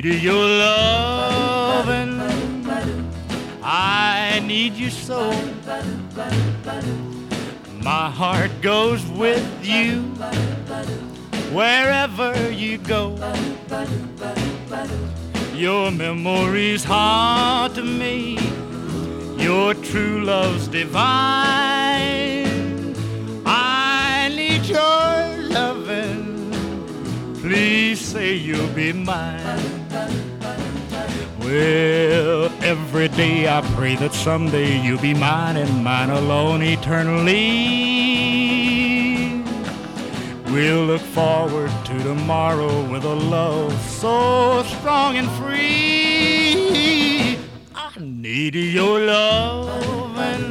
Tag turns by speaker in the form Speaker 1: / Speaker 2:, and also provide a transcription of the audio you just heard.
Speaker 1: need your loving. I need you so. My heart goes with you wherever you go. Your memories haunt me. Your true love's divine. I need your loving. Please say you'll be mine. Well, every day I pray that someday you'll be mine and mine alone eternally. We'll look forward to tomorrow with a love so strong and free. I need your love.